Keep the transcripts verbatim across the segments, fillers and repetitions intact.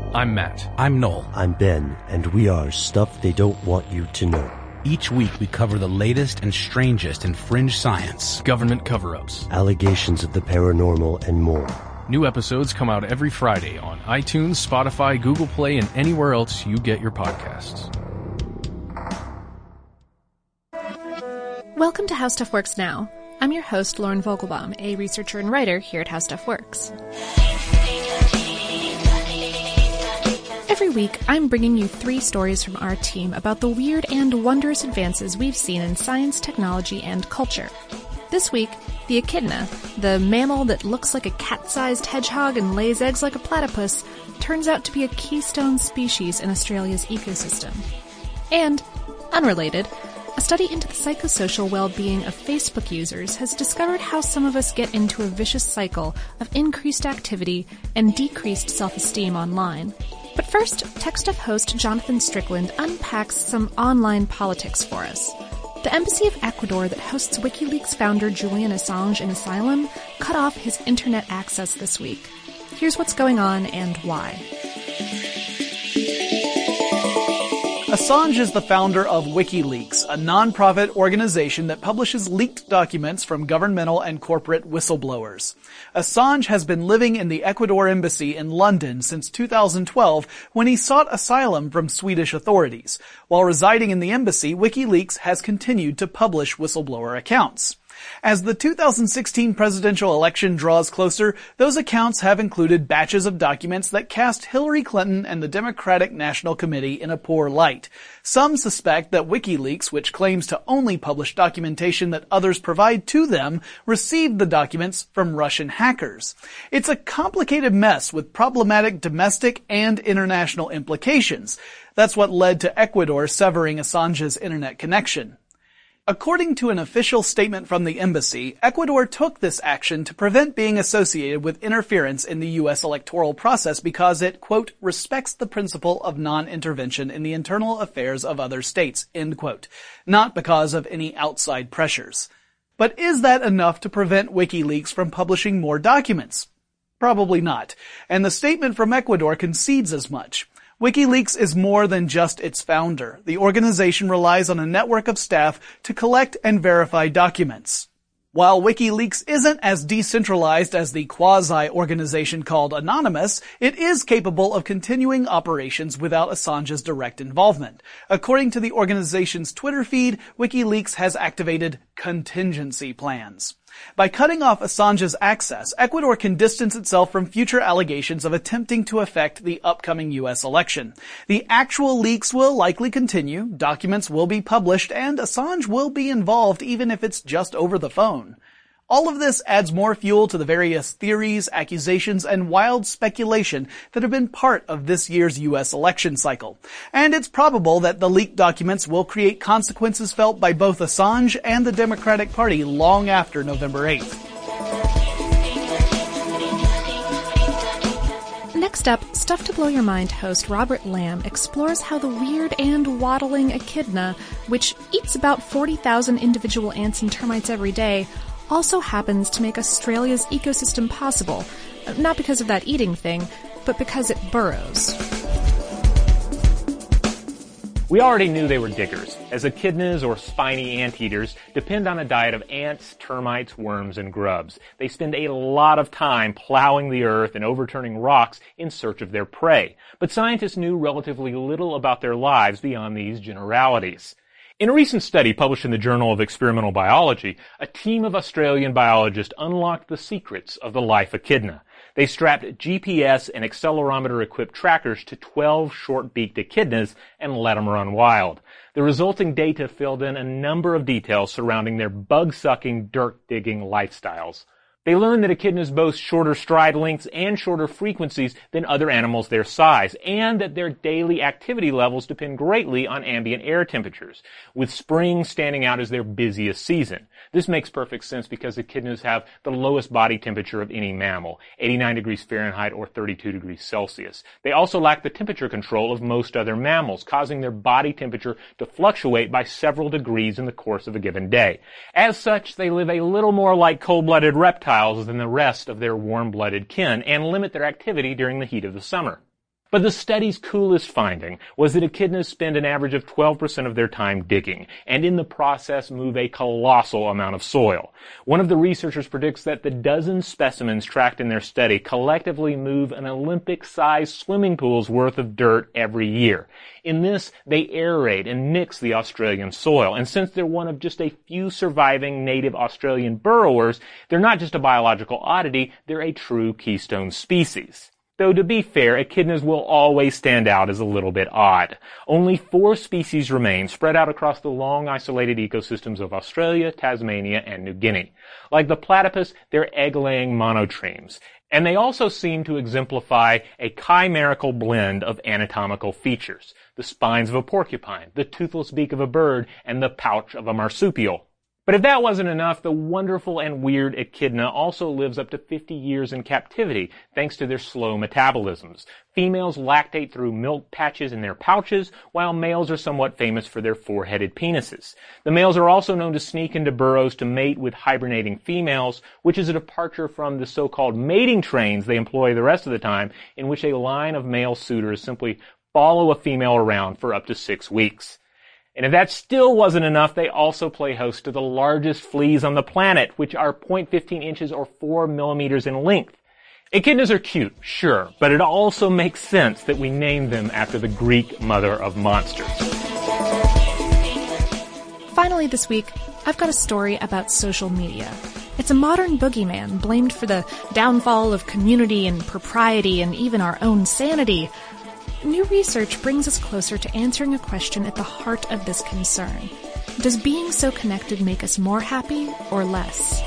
I'm Matt. I'm Noel. I'm Ben, and we are Stuff They Don't Want You to Know. Each week we cover the latest and strangest in fringe science, government cover-ups, allegations of the paranormal, and more. New episodes come out every Friday on iTunes, Spotify, Google Play, and anywhere else you get your podcasts. Welcome to How Stuff Works Now. I'm your host, Lauren Vogelbaum, a researcher and writer here at How Stuff Works. Every week, I'm bringing you three stories from our team about the weird and wondrous advances we've seen in science, technology, and culture. This week, the echidna, the mammal that looks like a cat-sized hedgehog and lays eggs like a platypus, turns out to be a keystone species in Australia's ecosystem. And, unrelated, a study into the psychosocial well-being of Facebook users has discovered how some of us get into a vicious cycle of increased activity and decreased self-esteem online. But first, TechStuff host Jonathan Strickland unpacks some online politics for us. The Embassy of Ecuador that hosts WikiLeaks founder Julian Assange in asylum cut off his internet access this week. Here's what's going on and why. Assange is the founder of WikiLeaks, a non-profit organization that publishes leaked documents from governmental and corporate whistleblowers. Assange has been living in the Ecuador embassy in London since two thousand twelve when he sought asylum from Swedish authorities. While residing in the embassy, WikiLeaks has continued to publish whistleblower accounts. As the two thousand sixteen presidential election draws closer, those accounts have included batches of documents that cast Hillary Clinton and the Democratic National Committee in a poor light. Some suspect that WikiLeaks, which claims to only publish documentation that others provide to them, received the documents from Russian hackers. It's a complicated mess with problematic domestic and international implications. That's what led to Ecuador severing Assange's internet connection. According to an official statement from the embassy, Ecuador took this action to prevent being associated with interference in the U S electoral process because it, quote, respects the principle of non-intervention in the internal affairs of other states, end quote, not because of any outside pressures. But is that enough to prevent WikiLeaks from publishing more documents? Probably not. And the statement from Ecuador concedes as much. WikiLeaks is more than just its founder. The organization relies on a network of staff to collect and verify documents. While WikiLeaks isn't as decentralized as the quasi-organization called Anonymous, it is capable of continuing operations without Assange's direct involvement. According to the organization's Twitter feed, WikiLeaks has activated contingency plans. By cutting off Assange's access, Ecuador can distance itself from future allegations of attempting to affect the upcoming U S election. The actual leaks will likely continue, documents will be published, and Assange will be involved even if it's just over the phone. All of this adds more fuel to the various theories, accusations, and wild speculation that have been part of this year's U S election cycle. And it's probable that the leaked documents will create consequences felt by both Assange and the Democratic Party long after November eighth. Next up, Stuff to Blow Your Mind host Robert Lamb explores how the weird and waddling echidna, which eats about forty thousand individual ants and termites every day, also happens to make Australia's ecosystem possible, not because of that eating thing, but because it burrows. We already knew they were diggers, as echidnas or spiny anteaters depend on a diet of ants, termites, worms, and grubs. They spend a lot of time plowing the earth and overturning rocks in search of their prey, but scientists knew relatively little about their lives beyond these generalities. In a recent study published in the Journal of Experimental Biology, a team of Australian biologists unlocked the secrets of the life echidna. They strapped G P S and accelerometer-equipped trackers to twelve short-beaked echidnas and let them run wild. The resulting data filled in a number of details surrounding their bug-sucking, dirt-digging lifestyles. They learned that echidnas boast shorter stride lengths and shorter frequencies than other animals their size, and that their daily activity levels depend greatly on ambient air temperatures, with spring standing out as their busiest season. This makes perfect sense because echidnas have the lowest body temperature of any mammal, eighty-nine degrees Fahrenheit or thirty-two degrees Celsius. They also lack the temperature control of most other mammals, causing their body temperature to fluctuate by several degrees in the course of a given day. As such, they live a little more like cold-blooded reptiles than the rest of their warm-blooded kin and limit their activity during the heat of the summer. But the study's coolest finding was that echidnas spend an average of twelve percent of their time digging, and in the process move a colossal amount of soil. One of the researchers predicts that the dozen specimens tracked in their study collectively move an Olympic-sized swimming pool's worth of dirt every year. In this, they aerate and mix the Australian soil, and since they're one of just a few surviving native Australian burrowers, they're not just a biological oddity, they're a true keystone species. Though to be fair, echidnas will always stand out as a little bit odd. Only four species remain, spread out across the long isolated ecosystems of Australia, Tasmania, and New Guinea. Like the platypus, they're egg-laying monotremes. And they also seem to exemplify a chimerical blend of anatomical features. The spines of a porcupine, the toothless beak of a bird, and the pouch of a marsupial. But if that wasn't enough, the wonderful and weird echidna also lives up to fifty years in captivity, thanks to their slow metabolisms. Females lactate through milk patches in their pouches, while males are somewhat famous for their four-headed penises. The males are also known to sneak into burrows to mate with hibernating females, which is a departure from the so-called mating trains they employ the rest of the time, in which a line of male suitors simply follow a female around for up to six weeks. And if that still wasn't enough, they also play host to the largest fleas on the planet, which are zero point one five inches or four millimeters in length. Echidnas are cute, sure, but it also makes sense that we name them after the Greek mother of monsters. Finally this week, I've got a story about social media. It's a modern boogeyman blamed for the downfall of community and propriety and even our own sanity. New research brings us closer to answering a question at the heart of this concern. Does being so connected make us more happy or less?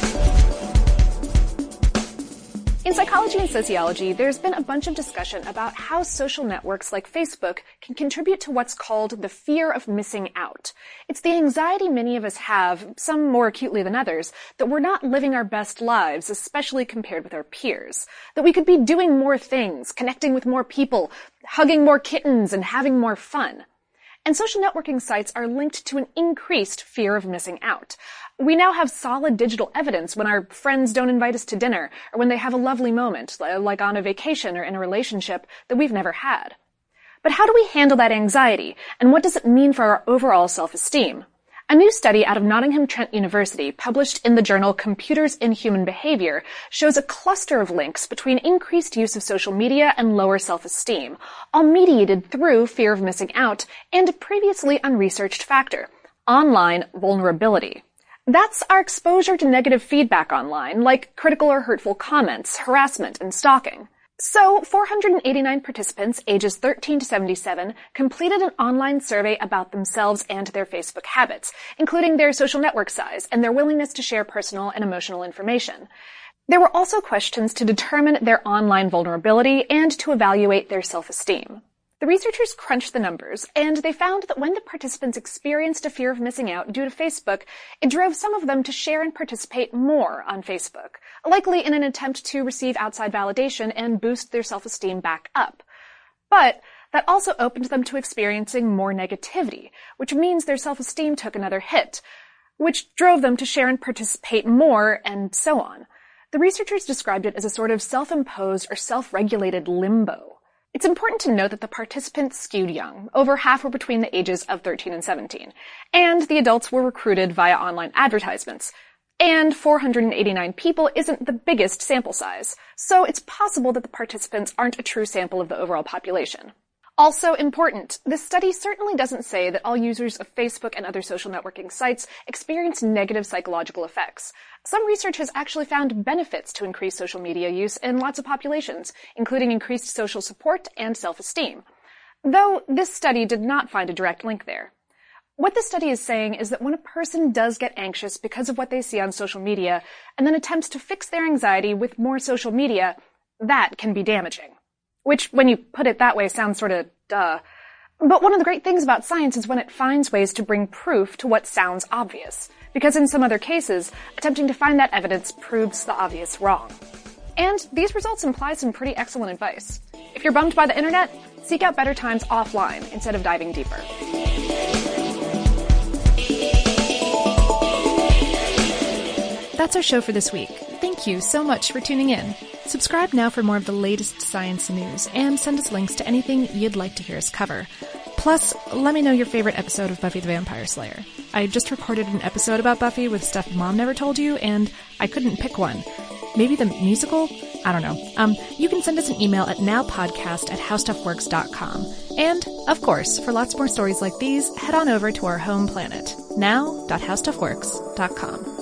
In psychology and sociology, there's been a bunch of discussion about how social networks like Facebook can contribute to what's called the fear of missing out. It's the anxiety many of us have, some more acutely than others, that we're not living our best lives, especially compared with our peers. That we could be doing more things, connecting with more people, hugging more kittens, and having more fun. And social networking sites are linked to an increased fear of missing out. We now have solid digital evidence when our friends don't invite us to dinner, or when they have a lovely moment, like on a vacation or in a relationship that we've never had. But how do we handle that anxiety, and what does it mean for our overall self-esteem? A new study out of Nottingham Trent University, published in the journal Computers in Human Behavior, shows a cluster of links between increased use of social media and lower self-esteem, all mediated through fear of missing out and a previously unresearched factor, online vulnerability. That's our exposure to negative feedback online, like critical or hurtful comments, harassment, and stalking. So, four hundred eighty-nine participants ages thirteen to seventy-seven completed an online survey about themselves and their Facebook habits, including their social network size and their willingness to share personal and emotional information. There were also questions to determine their online vulnerability and to evaluate their self-esteem. The researchers crunched the numbers, and they found that when the participants experienced a fear of missing out due to Facebook, it drove some of them to share and participate more on Facebook, likely in an attempt to receive outside validation and boost their self-esteem back up. But that also opened them to experiencing more negativity, which means their self-esteem took another hit, which drove them to share and participate more, and so on. The researchers described it as a sort of self-imposed or self-regulated limbo. It's important to note that the participants skewed young. Over half were between the ages of thirteen and seventeen. And the adults were recruited via online advertisements. And four hundred eighty-nine people isn't the biggest sample size. So it's possible that the participants aren't a true sample of the overall population. Also important, this study certainly doesn't say that all users of Facebook and other social networking sites experience negative psychological effects. Some research has actually found benefits to increased social media use in lots of populations, including increased social support and self-esteem. Though this study did not find a direct link there. What this study is saying is that when a person does get anxious because of what they see on social media and then attempts to fix their anxiety with more social media, that can be damaging. Which, when you put it that way, sounds sort of duh. But one of the great things about science is when it finds ways to bring proof to what sounds obvious. Because in some other cases, attempting to find that evidence proves the obvious wrong. And these results imply some pretty excellent advice. If you're bummed by the internet, seek out better times offline instead of diving deeper. That's our show for this week. Thank Thank you so much for tuning in. Subscribe now for more of the latest science news and send us links to anything you'd like to hear us cover. Plus, let me know your favorite episode of Buffy the Vampire Slayer. I just recorded an episode about Buffy with stuff Mom never told you, and I couldn't pick one. Maybe the musical? I don't know. Um, you can send us an email at nowpodcast at howstuffworks dot com. And, of course, for lots more stories like these, head on over to our home planet, now dot howstuffworks dot com.